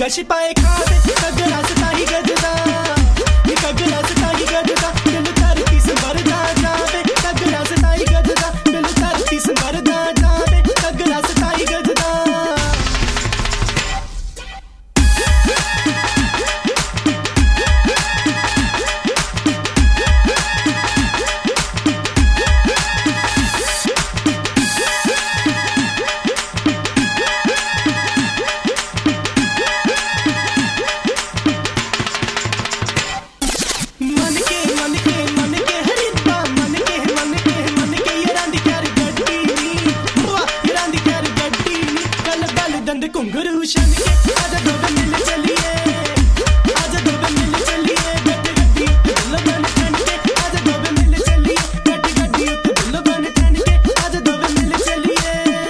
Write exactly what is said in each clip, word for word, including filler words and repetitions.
गश पाए खाते कगड़ा सताई गजदा कगड़ा सताई गजदा दिल धरती संभरदा जावे कगड़ा सताई गजदा दिल धरती संभरदा जावे कगड़ा सताई गजदा घुंघरू शन के आजा दो मिल चलिए आजा दो मिल चलिए गड्डी गड्डी दिल बन ठन के आजा दो मिल चलिए गड्डी गड्डी दिल बन ठन के आजा दो मिल चलिए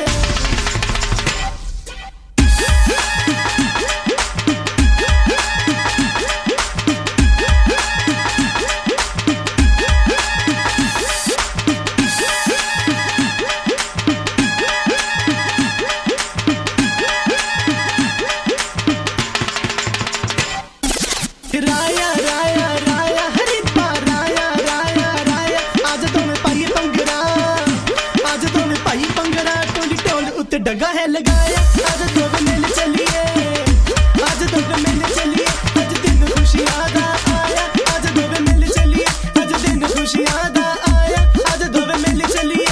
राया राया राया हरिपा राया राया राया आज तो मैं पाई पंगरा आज तो मैं पाई पंगरा टोली टोल उत्ते डगा है लगाया आज तो मिल चलिए आज तो मिल चलिए आज दिन खुशियां दा आया आज तो मिल चलिए आज दिन खुशियां दा आया आज तो मिल चलिए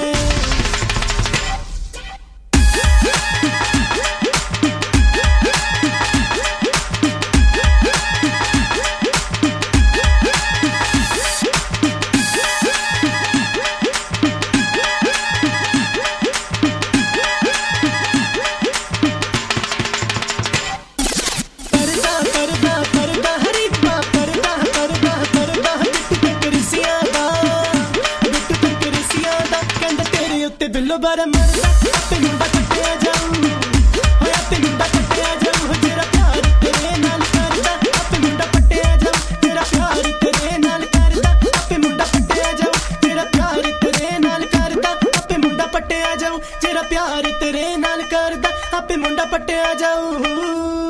बिल्लो बारा मरदा अपने मुंडा कट्टिया जाऊं होए अपने मुंडा कट्टिया जाऊं तेरा प्यार तेरे नाल करदा अपने मुंडा पट्टिया जाऊं तेरा प्यार तेरे नाल करदा अपने मुंडा पट्टिया जाऊं तेरा प्यार तेरे नाल करदा अपने मुंडा पट्टिया जाऊं तेरा प्यार तेरे नाल करदा अपने मुंडा पट्टिया जाऊं